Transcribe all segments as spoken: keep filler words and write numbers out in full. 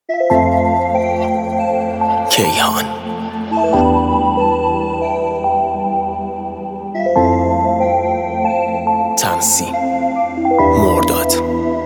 کیهان تنظیم مرداد.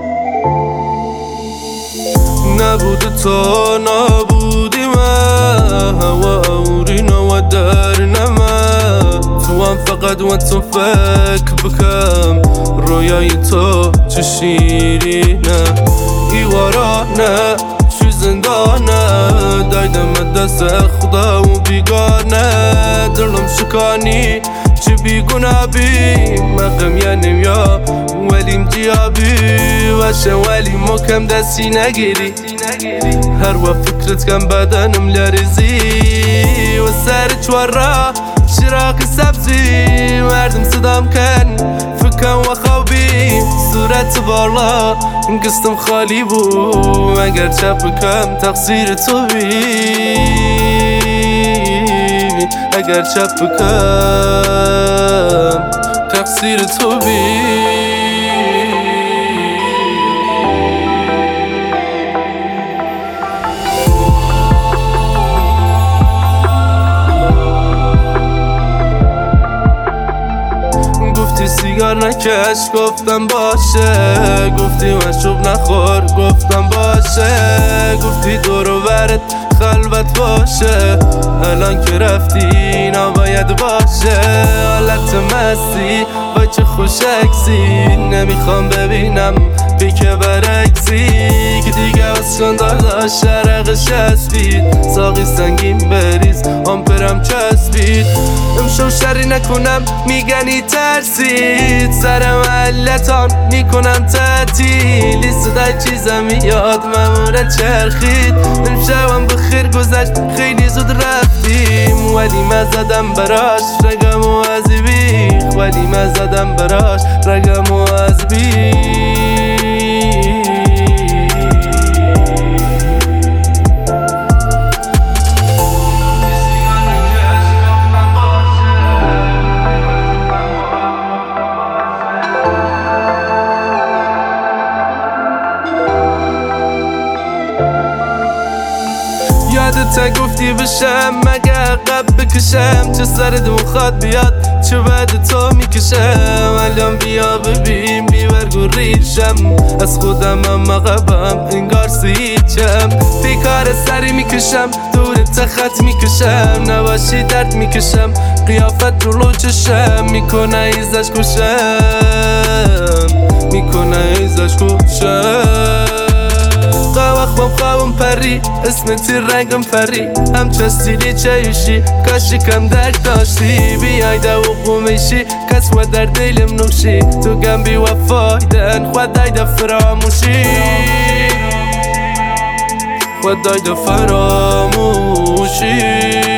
نبود تا نبودی من هوا اورینا و در نمه تو هم فقط و تو فکر بکم رویای تو چه شیرینه ایوارانه چی زندانه دایدم دست خدا و بیگانه دلم شکانی چی بیگونه بی مقم ینیم یا ولیم جیابی وشه ولی مکم دستی نگیری هر و فکرت کم بدنم لرزی و سر چورا چراغ سبزی مردم صدام کن فکم و خوابی صورت بالا قصدم خالی بود اگر چپ بکم تقصیر تو بی اگر چپ بکم تقصیر تو بی سیگار نکش گفتم باشه گفتی مشروب نخور گفتم باشه گفتی دور و برت خلوت باشه الان که رفتی نباید باشه حالت مستی وای چه خوش عکسی نمیخوام ببینم بی که برعکسی که دیگه از کن داداش شرقش هستید ساقی سنگین بریز آمپرم چسبید امشو شری نکنم میگنی ترسید سرم علتان میکنم تعطیلی صدای چیزم میاد مموره چرخید امشبم بخیر گذشت خیلی زود رفتیم ولی من زدم براش رگم و از بیخ ولی من زدم براش رگم و از بیخ یادت گفتی بشم مگه عقب بکشم چه سرت مخواد بیاد چه بعد تو میکشم الان بیا ببین بیبرگو ریشم از خودم هم عقبم انگار سیچم پیکار سری میکشم دورت خط میکشم نباشی درد میکشم قیافت رو چشم میکنه ایزش کشم میکنه ایزش کشم قواخ بام خوابم پری اسمتی رنگم پری هم چستیلی چایوشی کاشی کم درک داشتی بیای دا و قومیشی کس و در دیلم نوشی تو گم بی وفایدن خودای دا فراموشی خودای دا فراموشی